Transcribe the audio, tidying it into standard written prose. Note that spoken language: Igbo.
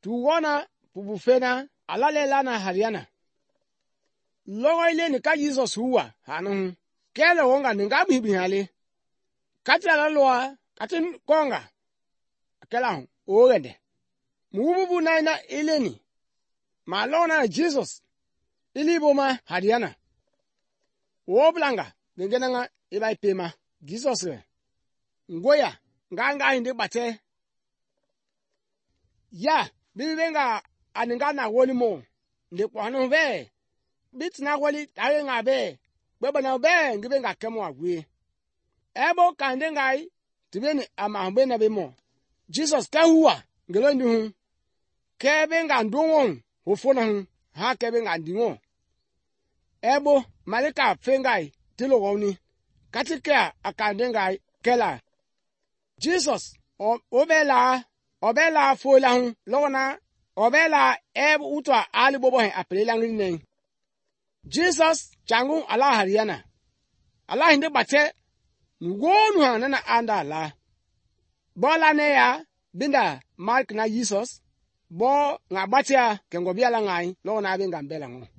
tuwana pubufena alalela na hariana logo ile ni ka Jesus huwa hanu kele wonga ninga bibi hale katala loa katin konga akela ogende mububu na ileni malona Jesus iliboma hariana woblanga ngengenanga ibai pema Jesus le ngoya nganga inde bate ya bibenga aninga na wolimo ndi kwanu be bitna woli tare nga be bebana be ngibenga kemo agwe ebo kande ngai tibeni amahbe na bemo Jesus ka huwa ngelo ndi hu kebe nga ndungu hofona hu ha kebe nga ndingo ebo malika fengai tilo woni katika akande ngai kela Jesus obela fola hu lona obela ebu utwa ali bobo he apelela ngine Jesus changu ala hariana ala hinde bate ngonu hanana anda la bola ne ya binda Mark na Jesus bo ngabatia kengo biala ngai lona benga mbela ngo